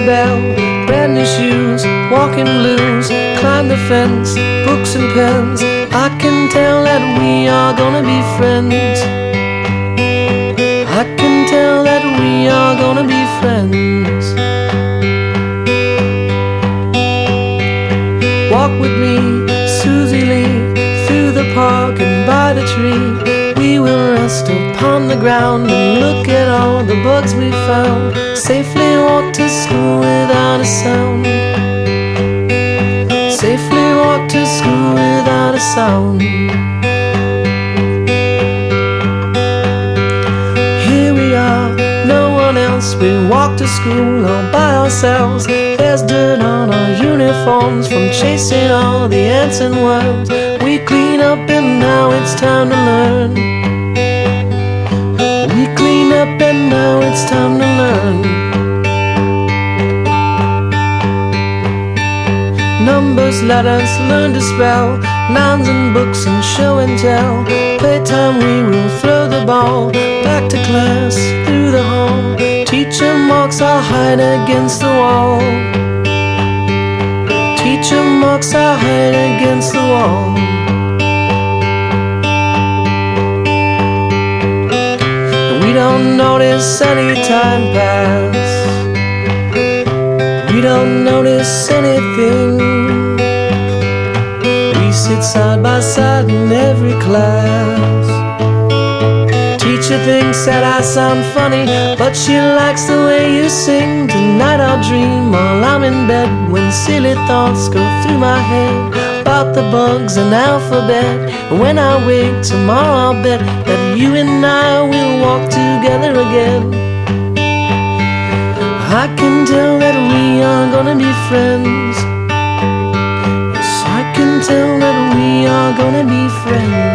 bell, brand new shoes, walking blues, climb the fence, books and pens. I can tell that we are gonna be friends. I can tell that we are gonna be friends. Walk with me, Susie Lee, through the park and by the tree. We will rest upon the ground and look at all the bugs we found. Safely walk to school without a sound. Safely walk to school without a sound. Here we are, no one else. We walk to school all by ourselves. There's dirt on our uniforms from chasing all the ants and worms. We clean up and now it's time to learn. We clean up and now it's time to learn. Numbers, letters, learn to spell, nouns and books and show and tell. Playtime we will throw the ball, back to class, through the hall. Teacher marks our height against the wall. Teacher marks our height against the wall. We don't notice any time pass. We don't notice anything. We sit side by side in every class. Teacher thinks that I sound funny, but she likes the way you sing. Tonight I'll dream while I'm in bed, when silly thoughts go through my head about the bugs and alphabet. And when I wake tomorrow I'll bet that you and I will walk together again. I can tell that we are gonna be friends. Yes, I can tell that we are gonna be friends.